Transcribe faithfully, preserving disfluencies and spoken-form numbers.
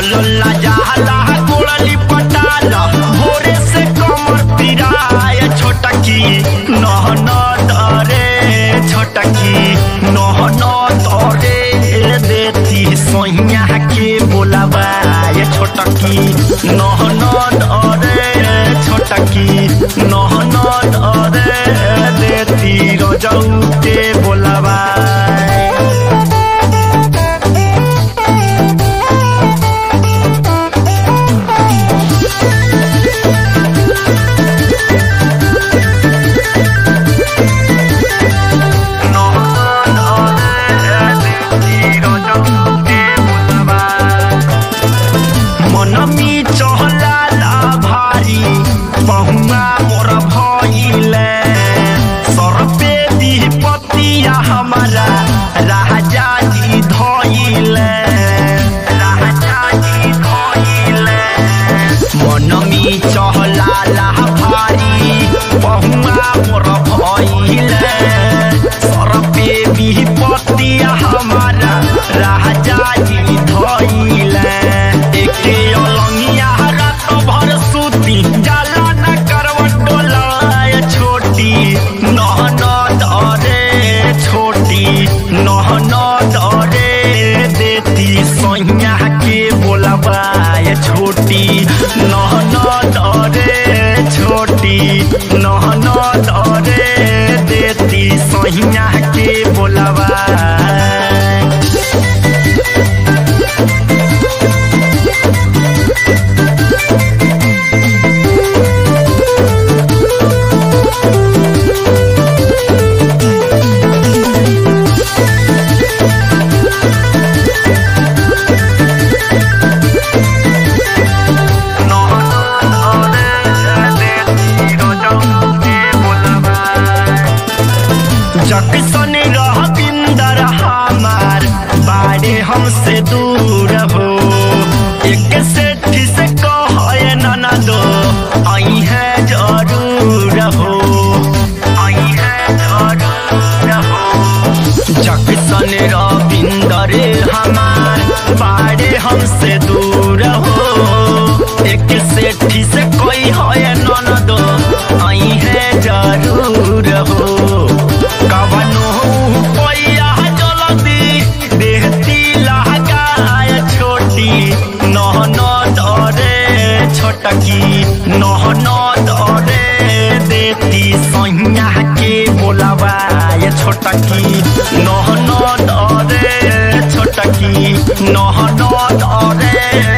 चलला जाला गोड़ली पटाला भोरे से कमर पिराय छोटकी नहन दरे छोटकी नहन दरे देती सोहिया के बोलाबाय छोटकी नहन दरे छोटकी नहन दरे देती रजऊ के बोलाबाय। मनमी चहला भारी बहुआ मोर भइले सर पे दीपतिया हमारा राजा जी धइले राजा जी धइले मनमी चहला भारी बहुआ मोर भइले सर पे दीपतिया हमारा राजा जी धइले नहन दरे देती सोहिया के बोलाबाय छोटी नहन दरे छोटी नहन दरे देती सोहिया के बोलाबाय। जक्सन रविंदर हमार बाड़े हमसे दूर हो एक सेठ से कहे नना दो आई है जरूर हो आई है जरूर हो जक्सन रविंदर हमार बाड़े हमसे दूर हो एक सेठ से कोई है नना दो आई है जरूर हो कवनो पैया जल्दी देहती लगाय छोटी नहन दरे छोटकी नहन दरे देती सोहिया के बोलाबाय छोटकी नहन दरे छोटकी नहन दरे